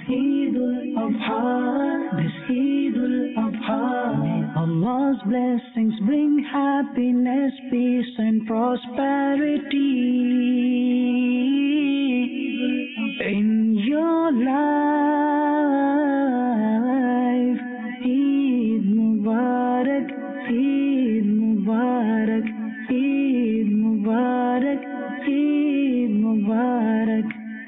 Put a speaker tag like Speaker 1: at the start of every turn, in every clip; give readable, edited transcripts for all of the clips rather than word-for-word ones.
Speaker 1: Eid al-Adha, this Eid al-Adha. May Allah's blessings bring happiness, peace and prosperity in your life. Eid Mubarak, Eid Mubarak, Eid Mubarak, Eid Mubarak.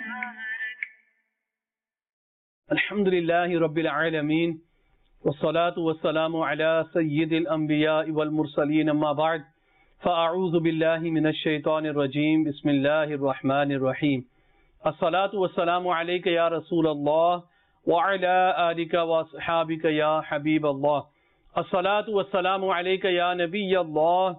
Speaker 2: Alhamdulillahi Rabbil Alameen. والصلاة والسلام على سيد الأنبياء والمرسلين أما بعد فأعوذ بالله من الشيطان الرجيم بسم الله الرحمن الرحيم الصلاة والسلام عليك يا رسول الله وعلى آلك وأصحابك يا حبيب الله الصلاة والسلام عليك يا نبي الله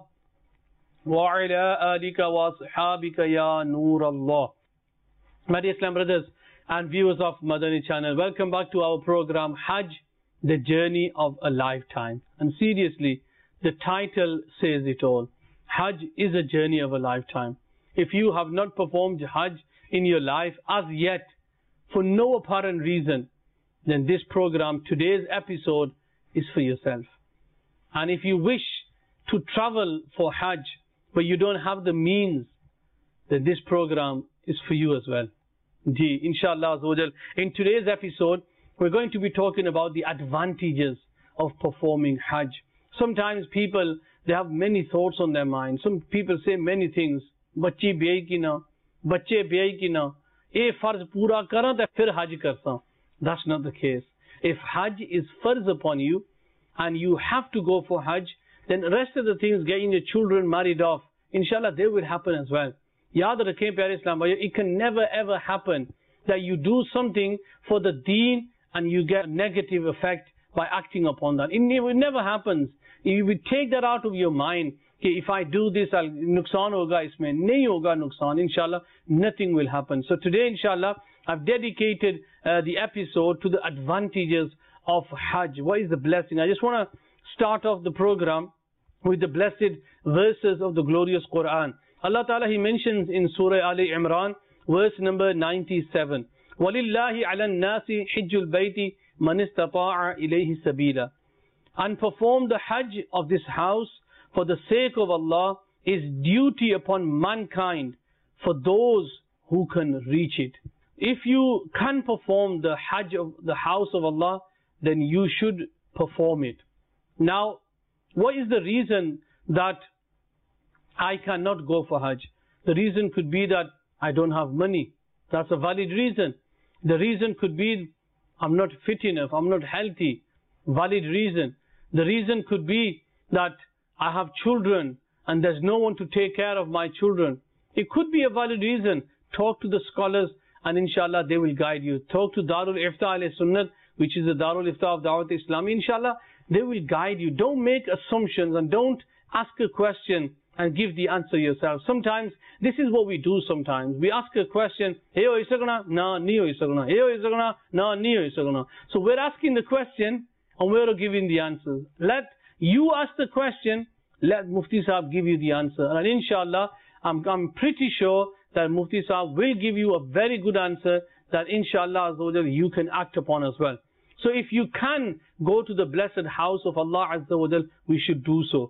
Speaker 2: وعلى آلك وأصحابك يا نور الله. My dear Islam brothers and viewers of Madani channel, welcome back to our program Hajj, the journey of a lifetime. And seriously, the title says it all. Hajj is a journey of a lifetime. If you have not performed Hajj in your life as yet, for no apparent reason, then this program, today's episode, is for yourself. And if you wish to travel for Hajj, but you don't have the means, then this program is for you as well. Inshallah Azawajal. In today's episode, we're going to be talking about the advantages of performing Hajj. Sometimes people, they have many thoughts on their mind. Some people say many things. Bachchi biyai ki na, bachche biyai ki na, ye farz pura kara ta fir Hajj karta. That's not the case. If Hajj is farz upon you and you have to go for Hajj, then the rest of the things, getting your children married off, inshallah they will happen as well. Yaad rakhein pyare Islam bhaiyo, it can never ever happen that you do something for the deen and you get a negative effect by acting upon that. It never happens. You will take that out of your mind. If I do this, nuksan hoga isme. Nahi hoga nuksan. Inshallah, nothing will happen. So today, inshallah, I've dedicated the episode to the advantages of Hajj. What is the blessing? I just want to start off the program with the blessed verses of the glorious Quran. Allah Ta'ala, He mentions in Surah Ali Imran, verse number 97. وَلِلَّهِ عَلَى النَّاسِ حِجُّ الْبَيْتِ مَنِ اسْتَطَاعَ إِلَيْهِ سَبِيلًا. And perform the Hajj of this house for the sake of Allah is duty upon mankind for those who can reach it. If you can perform the Hajj of the house of Allah, then you should perform it. Now, what is the reason that I cannot go for Hajj? The reason could be that I don't have money. That's a valid reason. The reason could be I'm not fit enough, I'm not healthy. Valid reason. The reason could be that I have children and there's no one to take care of my children. It could be a valid reason. Talk to the scholars and inshallah they will guide you. Talk to Darul Iftah al-Sunnat, which is the Darul Iftah of Dawat Islami. Inshallah they will guide you. Don't make assumptions and don't ask a question and give the answer yourself. Sometimes, this is what we do sometimes. We ask a question, hey, ho isagna? Na, ni ho isagna. Hey, ho isagna? Na, ni ho isagna. So we're asking the question and we're giving the answers. Let you ask the question, let Mufti Sahab give you the answer. And inshallah, I'm pretty sure that Mufti Sahab will give you a very good answer that inshallah you can act upon as well. So if you can go to the blessed house of Allah Azza wa Jal, we should do so.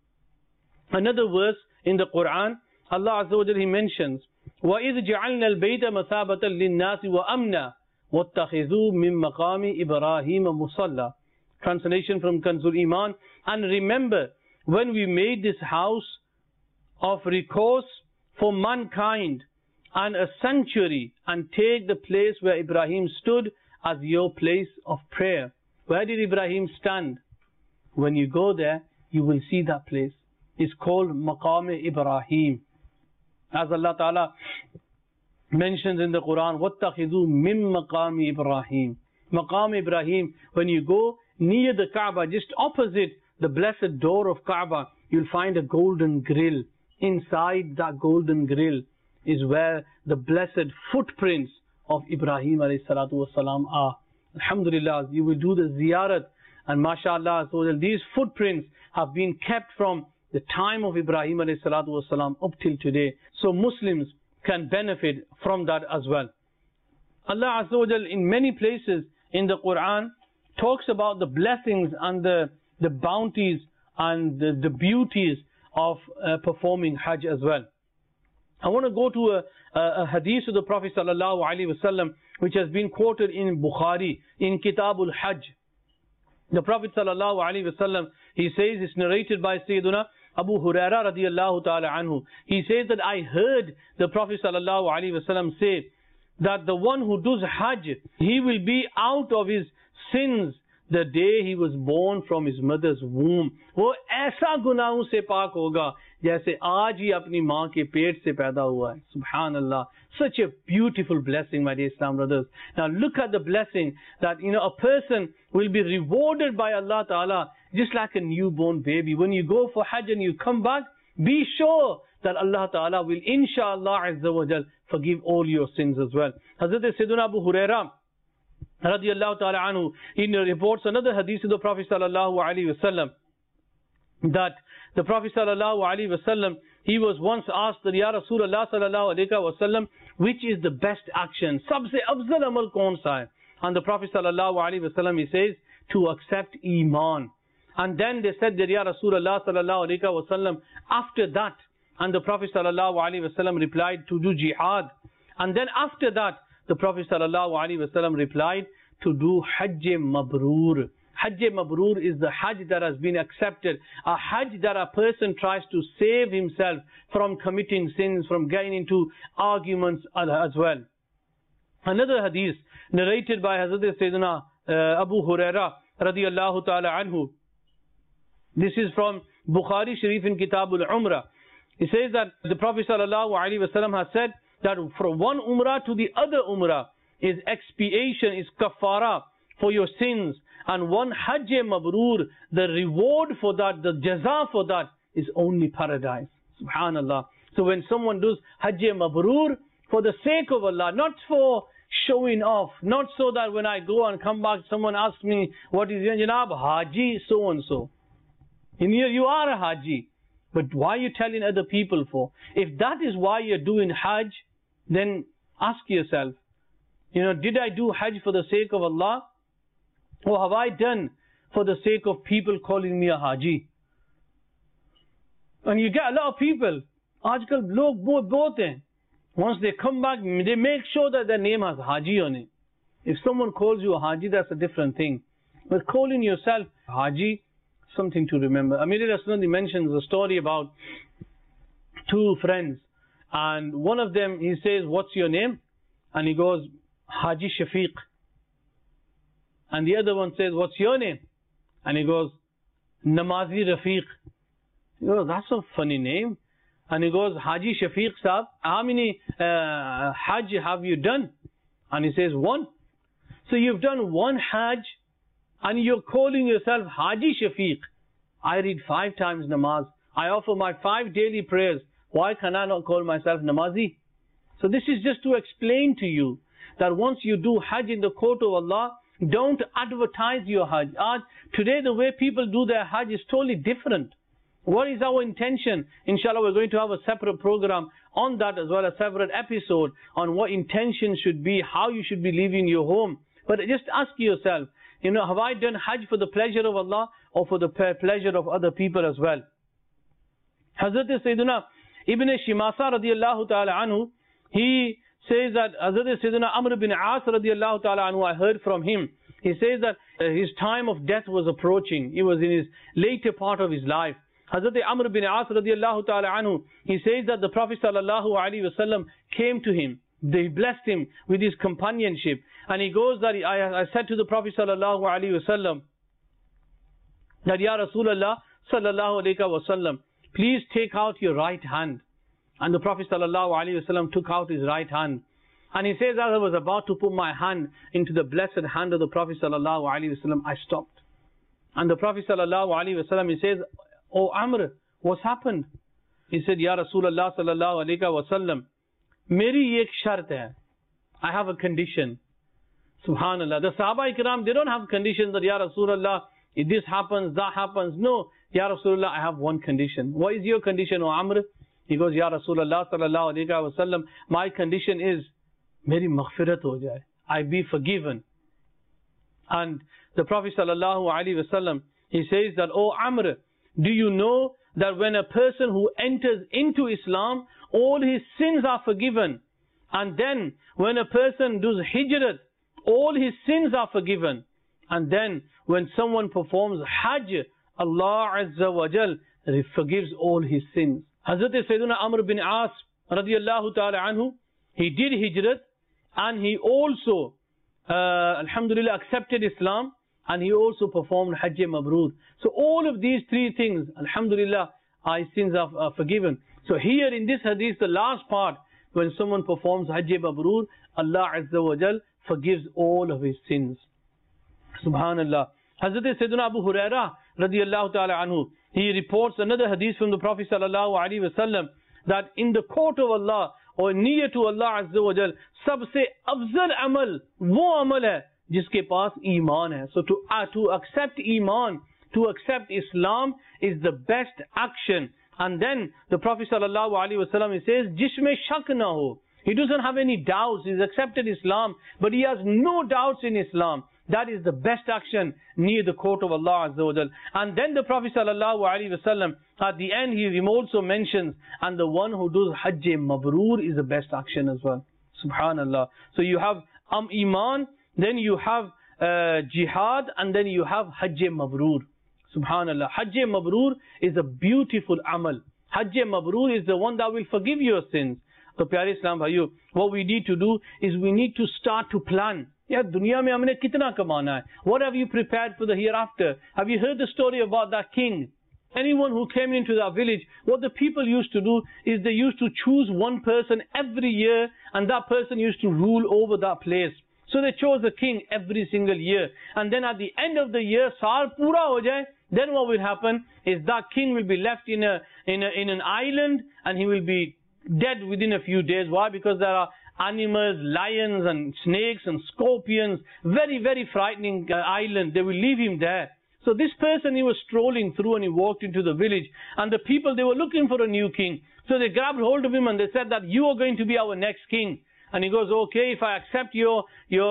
Speaker 2: Another verse in the Quran, Allah Azza wa Jal, He mentions, وَإِذْ جَعَلْنَا الْبَيْتَ مَثَابَةً لِلنَّاسِ وَأَمْنًا وَاتَّخِذُوا مِن مَقَامِ إِبْرَاهِيمَ مُصَلَّى. Translation from Kanzul Iman. And remember, when we made this house of recourse for mankind and a sanctuary, and take the place where Ibrahim stood as your place of prayer. Where did Ibrahim stand? When you go there, you will see that place. It's called Maqam Ibrahim. As Allah Ta'ala mentions in the Quran, وَاتَّخِذُوا مِن مَقَامِ إِبْرَاهِيمَ. Maqam Ibrahim, when you go near the Kaaba, just opposite the blessed door of Kaaba, you'll find a golden grill. Inside that golden grill is where the blessed footprints of Ibrahim alayhi salatu wasalam are. Alhamdulillah, you will do the ziyarat, and mashallah, so these footprints have been kept from the time of Ibrahim alayhi salatu wasalam up till today. So Muslims can benefit from that as well. Allah Azza wa Jal in many places in the Quran talks about the blessings and the bounties and the beauties of performing Hajj as well. I want to go to a hadith of the Prophet sallallahu alaihi wasallam which has been quoted in Bukhari in Kitabul Hajj. The Prophet sallallahu alaihi wasallam, he says, it's narrated by Sayyiduna Abu Huraira radiyallahu ta'ala anhu. He says that I heard the Prophet sallallahu alaihi wasallam say that the one who does Hajj, he will be out of his sins the day he was born from his mother's womb. वो ऐसा गुनाहों से पाक होगा जैसे आज ही अपनी माँ के पेट से पैदा हुआ है. Subhanallah. Such a beautiful blessing, my dear Islam brothers. Now look at the blessing that, a person will be rewarded by Allah Ta'ala just like a newborn baby. When you go for Hajj and you come back, be sure that Allah Ta'ala will inshallah Azza wa Jal forgive all your sins as well. Hazrat Sayyiduna Abu Huraira radiyallahu ta'ala anhu, he reports another hadith of the Prophet sallallahu alaihi wasallam that the Prophet sallallahu alaihi wasallam, he was once asked that, Ya Rasulullah sallallahu alaihi wasallam, which is the best action? Sabse afzal amal kaun sa hai? And the Prophet sallallahu alaihi wasallam, he says, to accept Iman. And then they said that, Ya Rasulullah sallallahu alaihi wasallam, after that, and the Prophet sallallahu alaihi wasallam replied, to do jihad. And then after that, the Prophet ﷺ replied, to do Hajj Mabrur. Hajj Mabrur is the Hajj that has been accepted. A Hajj that a person tries to save himself from committing sins, from getting into arguments as well. Another hadith narrated by Hazrat Sayyidina Abu Huraira radiyallahu ta'ala anhu. This is from Bukhari Sharif in Kitabul Umrah. He says that the Prophet ﷺ has said, that from one umrah to the other umrah is expiation, is kafara for your sins. And one Hajj Mabrur, the reward for that, the jaza for that is only paradise. Subhanallah. So when someone does Hajj Mabrur for the sake of Allah, not for showing off, not so that when I go and come back, someone asks me, what is your Janab? Haji so and so. You are a Haji. But why are you telling other people for? If that is why you're doing Hajj, then ask yourself, did I do Hajj for the sake of Allah? Or have I done for the sake of people calling me a Haji? And you get a lot of people, aajkal log both hain. Once they come back, they make sure that their name has Haji on it. If someone calls you a Haji, that's a different thing. But calling yourself Haji, something to remember. Amir Rasulullah mentions a story about two friends. And one of them, he says, what's your name? And he goes, Haji Shafiq. And the other one says, what's your name? And he goes, Namazi Rafiq. He goes, that's a funny name. And he goes, Haji Shafiq Sahab, how many Hajj have you done? And he says, one. So you've done one Hajj and you're calling yourself Haji Shafiq. I read 5 times namaz. I offer my 5 daily prayers. Why can I not call myself Namazi? So this is just to explain to you that once you do Hajj in the court of Allah, don't advertise your Hajj. Today the way people do their Hajj is totally different. What is our intention? Inshallah, we're going to have a separate program on that as well, a separate episode on what intention should be, how you should be leaving your home. But just ask yourself, have I done Hajj for the pleasure of Allah or for the pleasure of other people as well? Hazrat Sayyidina Ibn Shimasa radiyallahu ta'ala anhu, he says that Hazrat Sayyidina Amr bin As radiyallahu ta'ala anhu, I heard from him. He says that his time of death was approaching. He was in his later part of his life. Hazrat Amr bin As radiyallahu ta'ala anhu, he says that the Prophet sallallahu alaihi wasallam came to him. They blessed him with his companionship. And he goes that I said to the Prophet sallallahu alaihi wasallam that, Ya Rasulullah sallallahu alaihi wasallam, please take out your right hand. And the Prophet sallallahu alaihi wasallam took out his right hand. And he says, as I was about to put my hand into the blessed hand of the Prophet sallallahu alaihi wasallam, I stopped. And the Prophet sallallahu alaihi wasallam, he says, Oh Amr, what's happened? He said, Ya Rasulullah sallallahu alaihi wasallam, meri ek shart hai. I have a condition. Subhanallah. The Sahaba Ikram, they don't have conditions that, Ya Rasulullah, if this happens, that happens. No, Ya Rasulullah, I have one condition. What is your condition, O Amr? He goes, Ya Rasulullah sallallahu alaihi wasallam, my condition is, meri maghfirat ho jaye. I be forgiven. And the Prophet sallallahu alaihi wasallam, he says that, "O Amr, do you know that when a person who enters into Islam, all his sins are forgiven? And then when a person does hijrat, all his sins are forgiven. And then when someone performs Hajj, Allah Azza wa Jal forgives all his sins." Hazrat Sayyidina Amr bin As radiyallahu ta'ala anhu, he did hijrat, and he also alhamdulillah accepted Islam, and he also performed Hajj Mabrur. So all of these three things, alhamdulillah, our sins are forgiven. So here in this hadith, the last part, when someone performs Hajj Mabrur, Allah Azza wa Jal forgives all of his sins. Subhanallah. Hazrat Sayyidina Abu Hurairah radiyallahu ta'ala anhu, he reports another hadith from the Prophet sallallahu alaihi wasallam, that in the court of Allah, or near to Allah Azza wa Jal, sabse afzal amal wo amal hai jiske paas iman hai. So to accept iman, to accept Islam is the best action. And then the Prophet sallallahu alaihi wasallam, he says, jisme shak na ho, he doesn't have any doubts, he's accepted Islam, but he has no doubts in Islam. That is the best action near the court of Allah Azza wa Jal. And then the Prophet sallallahu alaihi wasallam, at the end he also mentions, and the one who does Hajj Mabrur is the best action as well. Subhanallah. So you have Iman, then you have Jihad, and then you have Hajj Mabrur. Subhanallah. Hajj Mabrur is a beautiful amal. Hajj Mabrur is the one that will forgive your sins. So Pyare Islam Bhaiyo, what we need to do is we need to start to plan. Yeah, dunya mein humne kitna kamana hai? What have you prepared for the hereafter? Have you heard the story about that king? Anyone who came into that village, what the people used to do is they used to choose one person every year, and that person used to rule over that place. So they chose a king every single year. And then at the end of the year, saal pura ho jaye, then what will happen is that king will be left in an island, and he will be dead within a few days. Why? Because there are animals, lions and snakes and scorpions, very, very frightening island. They will leave him there. So this person, he was strolling through, and he walked into the village, and the people, they were looking for a new king. So they grabbed hold of him, and they said that you are going to be our next king. And he goes, okay, if I accept your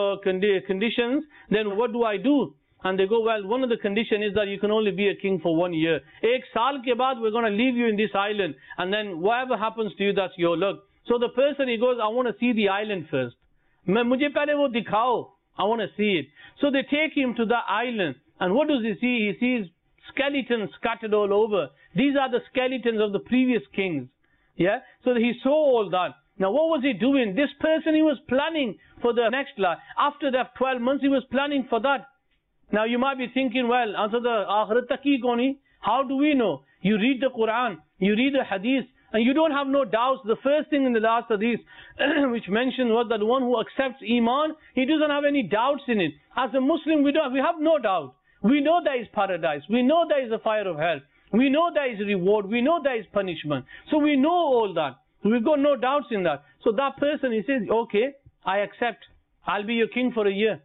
Speaker 2: conditions, then what do I do? And they go, well, one of the conditions is that you can only be a king for 1 year. Ek saal ke baad, we're going to leave you in this island, and then whatever happens to you, that's your luck. So the person, he goes, I want to see the island first. Mujhe pehle wo dikhao. I want to see it. So they take him to the island. And what does he see? He sees skeletons scattered all over. These are the skeletons of the previous kings. Yeah. So he saw all that. Now what was he doing? This person, he was planning for the next life. After that 12 months, he was planning for that. Now you might be thinking, well, answer the akhirat taki koni. How do we know? You read the Quran, you read the Hadith, and you don't have no doubts. The first thing in the last Hadith which mentioned was that the one who accepts Iman, he doesn't have any doubts in it. As a Muslim, we have no doubt. We know there is paradise. We know there is a fire of hell. We know there is reward. We know there is punishment. So we know all that. We've got no doubts in that. So that person, he says, okay, I accept. I'll be your king for a year.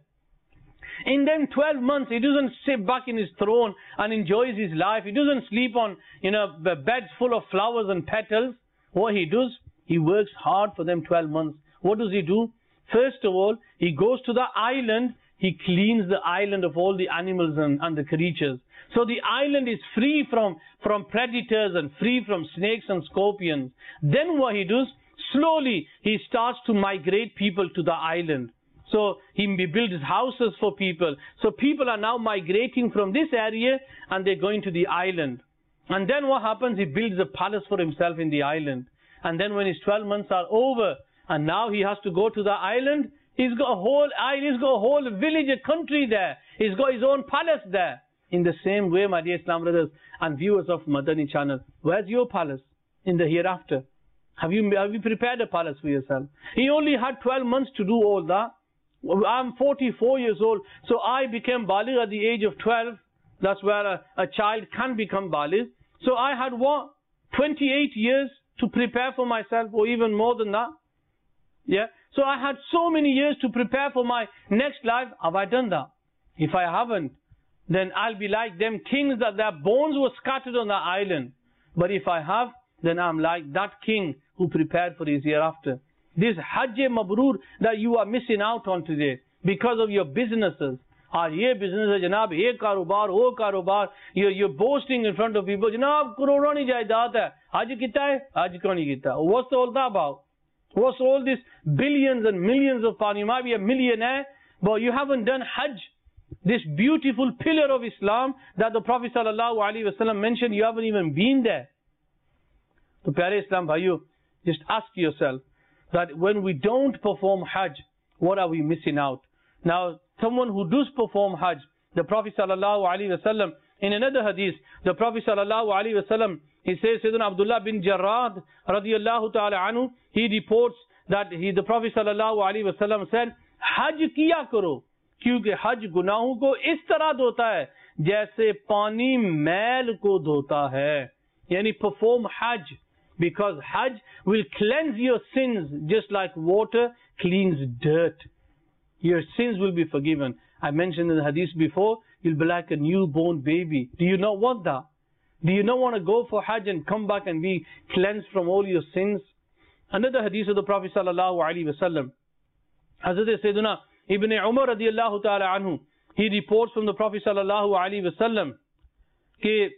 Speaker 2: In then 12 months, he doesn't sit back in his throne and enjoys his life. He doesn't sleep on, beds full of flowers and petals. What he does, he works hard for them 12 months. What does he do? First of all, he goes to the island. He cleans the island of all the animals and the creatures. So the island is free from predators and free from snakes and scorpions. Then what he does, slowly he starts to migrate people to the island. So he builds houses for people. So people are now migrating from this area, and they're going to the island. And then what happens? He builds a palace for himself in the island. And then when his 12 months are over, and now he has to go to the island, he's got a whole island, he's got a whole village, a country there. He's got his own palace there. In the same way, my dear Islam brothers and viewers of Madani channel, where's your palace in the hereafter? Have you prepared a palace for yourself? He only had 12 months to do all that. I'm 44 years old, so I became baligh at the age of 12. That's where a child can become baligh. So I had 28 years to prepare for myself, or even more than that. Yeah. So I had so many years to prepare for my next life. Have I done that? If I haven't, then I'll be like them kings that their bones were scattered on the island. But if I have, then I'm like that king who prepared for his hereafter. this Hajj Mabrur that you are missing out on today because of your businesses. आज ये business है जनाब, ये कारोबार, वो कारोबार, you're boasting in front of people, जनाब करोड़ों की जायदाद है, हज कितना है, हज क्यों नहीं किया? What's all that about? What's all this billions and millions of pounds? You might be a millionaire, but you haven't done Hajj, this beautiful pillar of Islam that the Prophet sallallahu alaihi wasallam mentioned. You haven't even been there. So, pyare Islam bhaiyo, just ask yourself that when we don't perform Hajj, what are we missing out? Now, someone who does perform Hajj, the Prophet sallallahu alaihi wasallam, in another hadith, the Prophet sallallahu alaihi wasallam, he says, Sayyidina Abdullah bin Jarrad radiyallahu ta'ala anhu, he reports that the Prophet sallallahu alaihi wasallam said, Hajj kiya karo, kyunki Hajj गुनाहों को इस तरह धोता है जैसे पानी मैल को धोता है. Yani perform Hajj, because Hajj will cleanse your sins just like water cleans dirt. Your sins will be forgiven. I mentioned in the hadith before, you'll be like a newborn baby. Do you not want that? Do you not want to go for Hajj and come back and be cleansed from all your sins? Another hadith of the Prophet sallallahu alaihi wasallam, Hazrat Sayyidina Ibn Umar radiyallahu ta'ala anhu, he reports from the Prophet sallallahu alaihi wasallam कि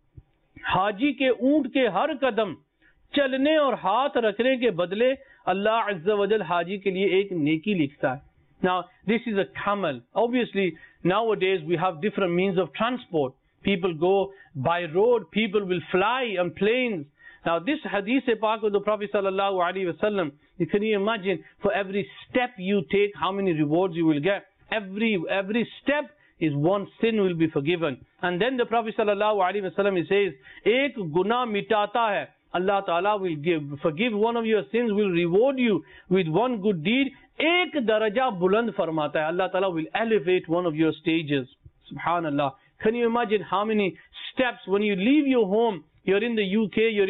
Speaker 2: हाजी के ऊंट के हर कदम चलने और हाथ रखने के बदले अल्लाह अज़्ज़ा वजल हाजी के लिए एक नेकी लिखता है. Now, this is a camel. Obviously, nowadays we have different means of transport. People go by road, people will fly on planes. Now, this hadith pak of the Prophet sallallahu alaihi wasallam, can you imagine, for every step you take, how many rewards you will get? Every step is one sin will be forgiven. And then the Prophet sallallahu alaihi wasallam, he says, ek guna mitata hai. Allah Ta'ala will forgive one of your sins, will reward you with one good deed. Ek daraja buland farmata hai. Allah Ta'ala will elevate one of your stages. Subhanallah. Can you imagine how many steps when you leave your home? You're in the UK, you're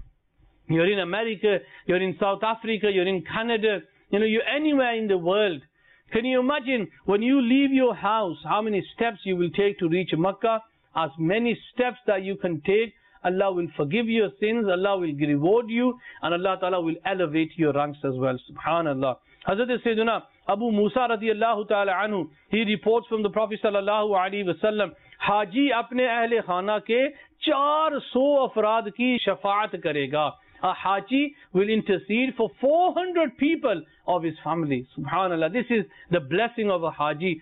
Speaker 2: in America, you're in South Africa, you're in Canada, you're anywhere in the world. Can you imagine when you leave your house, how many steps you will take to reach Makkah? As many steps that you can take, Allah will forgive your sins, Allah will reward you, and Allah Ta'ala will elevate your ranks as well. Subhanallah. Hazrat Sayyidina Abu Musa radiyallahu ta'ala anhu, he reports from the Prophet sallallahu alaihi wasallam, Haji apne ahle khana ke 400 afrad ki shafaat karega. A Haji will intercede for 400 people of his family. Subhanallah. This is the blessing of a Haji.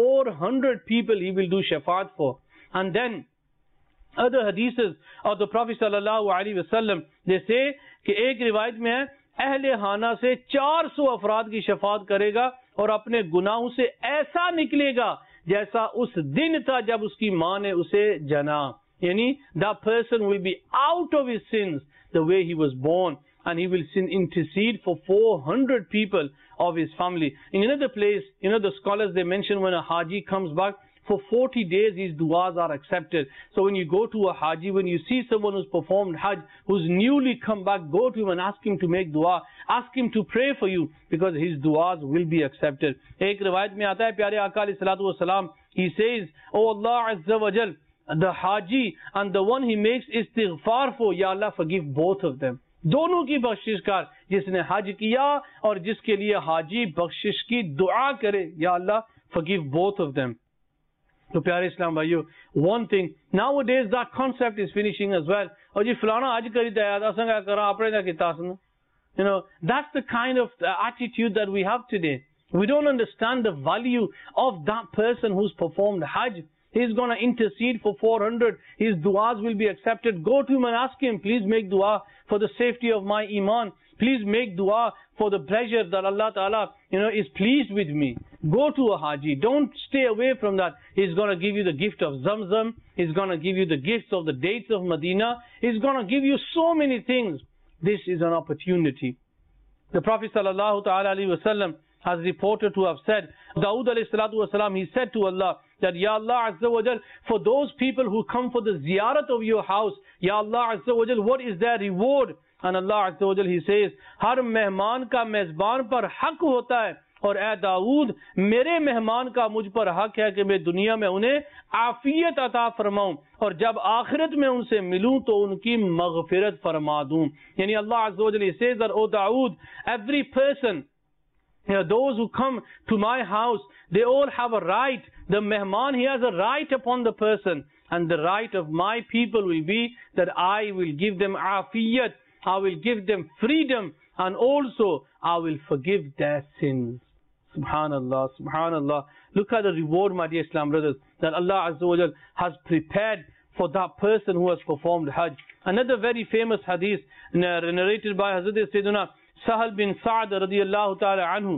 Speaker 2: 400 people he will do shafaat for. And then other hadiths of the Prophet sallallahu alaihi wasallam, they say कि एक रिवायत में है अहले खाना से 400 अफराद की शफात करेगा और अपने गुनाहों से ऐसा निकलेगा जैसा उस दिन था जब उसकी माँ ने उसे जना. Yani that person will be out of his sins the way he was born, and he will intercede for 400 people of his family. In another place, the scholars, they mention when a Haji comes back, for 40 days his du'as are accepted. So when you go to a Haji, when you see someone who's performed Hajj, who's newly come back, go to him and ask him to make dua. Ask him to pray for you, because his du'as will be accepted. Ek riwayat mein aata hai, pyare Aqa alayhi salatu wasalam, he says, Oh Allah Azza wa Jal, the Haji and the one he makes istighfar for, Ya Allah, forgive both of them. दोनों की बख्शिश कर, जिसने हज किया और जिसके लिए हाजी बख्शिश की दुआ करे, या अल्लाह, forgive both of them. So, प्यारे इस्लाम भाइयों, one thing, nowadays that concept is finishing as well. और जी फलाना हज करी था, असां क्या करा, आपने क्या किया असं? That's the kind of attitude that we have today. We don't understand the value of that person who's performed Hajj. He's going to intercede for 400. His du'as will be accepted. Go to him and ask him, please make dua for the safety of my iman. Please make dua for the pleasure that Allah Ta'ala, is pleased with me. Go to a Haji. Don't stay away from that. He's going to give you the gift of Zamzam. He's going to give you the gifts of the dates of Medina. He's going to give you so many things. This is an opportunity. The Prophet Sallallahu Ta'ala Alaihi Wasallam has reported to have said, Dawood alayhi salatu wasalam, he said to Allah, that Ya Allah Azza wa Jal, for those people who come for the ziyarat of your house, Ya Allah Azza wa Jal, what is their reward? And Allah Azza wa Jal, he says, har mehman ka mezban par haq hota hai, और ए दाऊद मेरे मेहमान का मुझ पर हक है कि मैं दुनिया में उन्हें आफियत अता फरमाऊं और जब आखिरत में उनसे मिलूं तो उनकी मगफिरत फरमा दूं। यानी अल्लाह अज़्ज़ा व जल says that, O Dawood, every person, those who come to my house, they all have a right. The mehman, he has a right upon the person, and the right of my people will be that I will give them afiyat, I will give them freedom, and also I will forgive their sins. Subhanallah, subhanallah. Look at the reward, my dear Islam brothers, that Allah Azza wa Jal has prepared for that person who has performed Hajj. Another very famous hadith narrated by Hazrat Sayyidina Sahal bin Sa'd radiyallahu ta'ala anhu.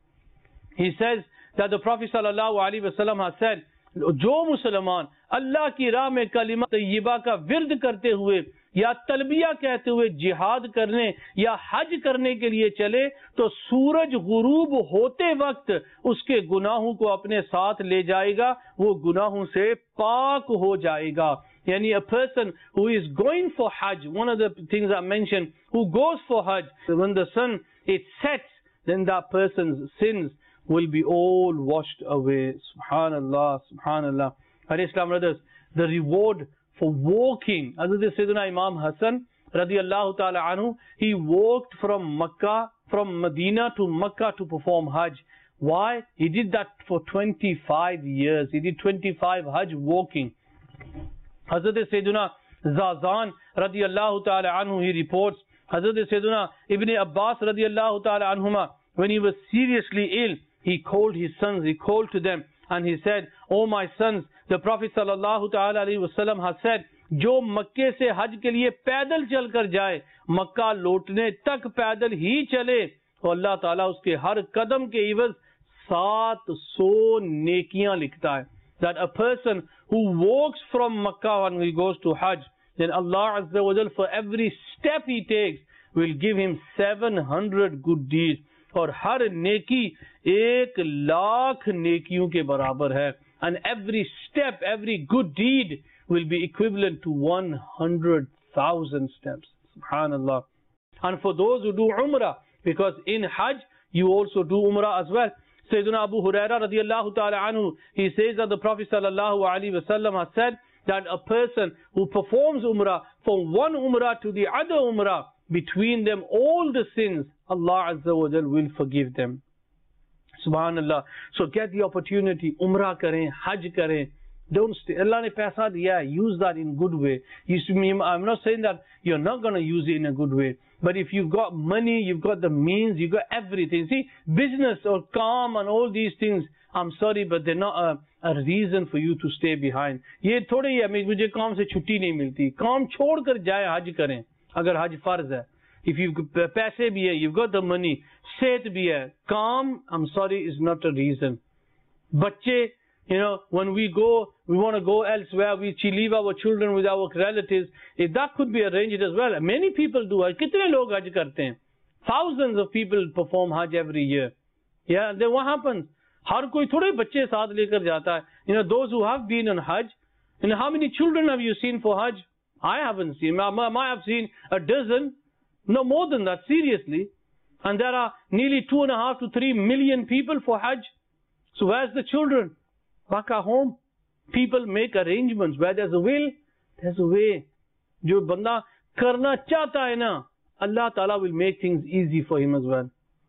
Speaker 2: He says that the Prophet sallallahu alaihi wasallam has said, जो मुसलमान अल्लाह की राह में कलिमा तय्यबा का विर्द करते हुए या तलबिया कहते हुए जिहाद करने या हज करने के लिए चले तो सूरज गुरूब होते वक्त उसके गुनाहों को अपने साथ ले जाएगा, वो गुनाहों से पाक हो जाएगा। Yani a person who is going for Hajj, one of the things I mentioned, who goes for Hajj, when the sun it sets, then that person's sins will be all washed away. Subhanallah, subhanallah. Our Islam brothers, the reward for walking, as the Sayyidina Imam Hassan radiyallahu ta'ala anhu, he walked from Makkah, from Medina to Makkah to perform Hajj. Why? He did that for 25 years. He did 25 Hajj walking. Hazrat Sayyidina Zazan radiyallahu ta'ala anhu, he reports, Hazrat Sayyidina Ibn Abbas radiyallahu ta'ala anhuma, when he was seriously ill, he called his sons, he called to them, and he said, "Oh my sons, the Prophet sallallahu ta'ala alayhi wasallam has said, जो मक्के से हज के लिए पैदल चल कर जाए, मक्का लौटने तक पैदल ही चले, तो अल्लाह ताला उसके हर कदम के इवज 700 नेकियां लिखता है." That a person who walks from Makkah when he goes to Hajj, then Allah Azza wa Jal, for every step he takes, will give him 700 good deeds. और हर नेकी 1,00,000 नेकियों के बराबर है. And every step, every good deed will be equivalent to 100,000 steps. Subhanallah. And for those who do Umrah, because in Hajj you also do Umrah as well. Sayyidina Abu Huraira radiyallahu ta'ala anhu, he says that the Prophet sallallahu alaihi wasallam has said that a person who performs Umrah, from one Umrah to the other Umrah, between them all the sins, Allah Azza wa Jal will forgive them. Subhanallah. So get the opportunity, Umrah karen, Hajj karen. Don't stay. Allah ne paisa diya, use that in good way. I'm not saying that you're not going to use it in a good way. But if you've got money, you've got the means, you've got everything. See, business or calm and all these things, I'm sorry, but they're not a reason for you to stay behind. ये थोड़े ही है, मुझे काम से छुट्टी नहीं मिलती. काम छोड़ कर जाए, हज करें, अगर हज फर्ज है. If you've पैसे भी है, you've got the money, सेहत भी है, काम, I'm sorry, is not a reason. बच्चे, you know, when we go, we want to go elsewhere, we leave our children with our relatives. If that could be arranged as well. Many people do. कितने लोग हज करते हैं? Thousands of people perform Hajj every year. Yeah, then what happens? हर कोई थोड़े बच्चे साथ लेकर जाता है. You know, those who have been on Hajj, you know, how many children have you seen for Hajj? I haven't seen. I have seen a dozen, no more than that, seriously. And there are nearly 2.5 to 3 million people for Hajj. So where's the children? Back at home. People make arrangements. Where there's a will, there's a way. जो बंदा करना चाहता है ना, Allah Ta'ala will make things easy for him as well.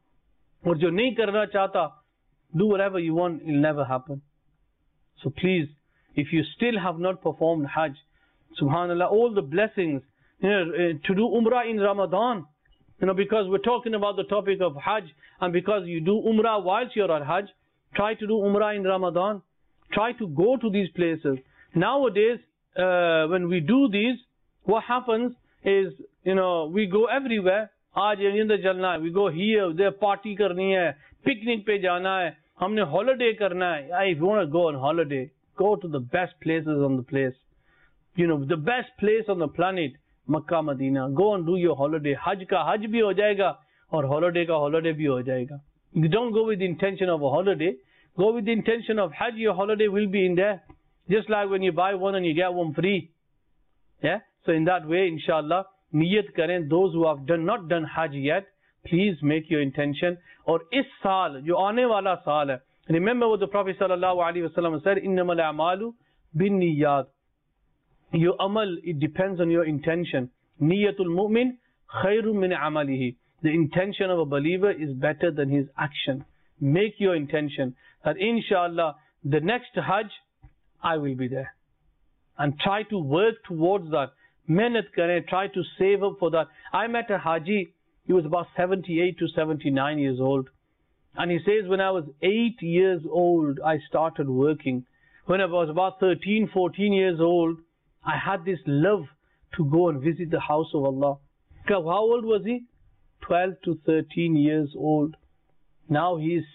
Speaker 2: और जो नहीं करना चाहता, do whatever you want, it'll never happen. So please, if you still have not performed Hajj, subhanallah, all the blessings, you know, to do Umrah in Ramadan, you know, because we're talking about the topic of Hajj, and because you do Umrah whilst you're at Hajj, try to do Umrah in Ramadan. Try to go to these places. Nowadays, when we do these, what happens is, you know, we go everywhere. Aaj yandar jalna hai. We go here, there party karni hai, picnic pe jana hai, humne holiday karna hai. If you want to go on holiday, go to the best places on the place. You know, the best place on the planet, Makkah, Medina. Go and do your holiday. Hajj ka Hajj bhi ho jayega, aur holiday ka holiday bhi ho jayega. You don't go with the intention of a holiday. Go with the intention of Hajj, your holiday will be in there. Just like when you buy one and you get one free. Yeah? So in that way, inshallah, niyat karen, those who have not done Hajj yet, please make your intention. Or is saal, jo aane wala saal hai. Remember what the Prophet sallallahu alaihi wasallam said, innamal a'malu bin niyyat. Your amal, it depends on your intention. Niyatul mu'min khairun min amalihi. The intention of a believer is better than his action. Make your intention that inshallah the next Hajj I will be there. And try to work towards that. Mehnat kare, try to save up for that. I met a Haji, he was about 78 to 79 years old. And he says, when I was 8 years old, I started working. When I was about 13, 14 years old, I had this love to go and visit the house of Allah. How old was he? 12 to 13 years old. Now he is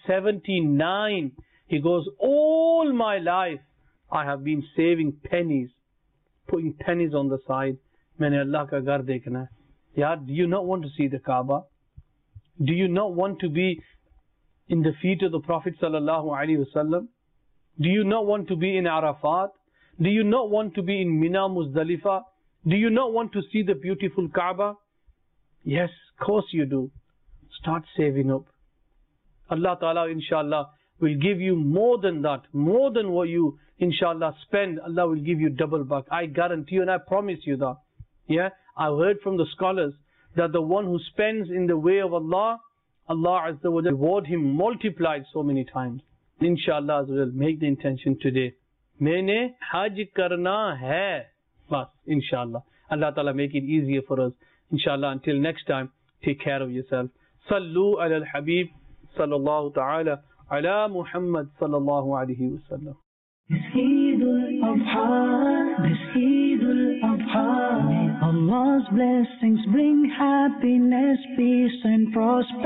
Speaker 2: 79. He goes, all my life I have been saving pennies, putting pennies on the side. Maine Allah ka ghar dekhna hai. Yaar, do you not want to see the Kaaba? Do you not want to be in the feet of the Prophet sallallahu alaihi wasallam? Do you not want to be in Arafat? Do you not want to be in Mina, Muzdalifah? Do you not want to see the beautiful Kaaba? Yes, of course you do. Start saving up. Allah Ta'ala inshallah will give you more than that, more than what you inshallah spend. Allah will give you double back. I guarantee you and I promise you that. Yeah, I've heard from the scholars that the one who spends in the way of Allah, Allah Azza wa Jalla reward him multiplied so many times. Inshallah Azza wa Jalla, make the intention today. Maine Hajj karna hai. Bas, inshallah. Allah Ta'ala make it easier for us. Inshallah, until next time, take care of yourself. Sallu ala al-Habib sallallahu ta'ala ala Muhammad sallallahu alayhi wa sallam.
Speaker 1: This Eidul Adha, this Eidul Adha, may Allah's blessings bring happiness, peace and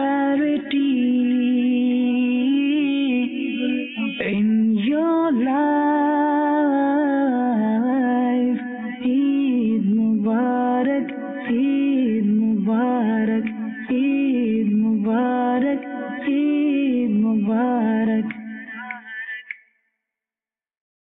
Speaker 1: prosperity in your life.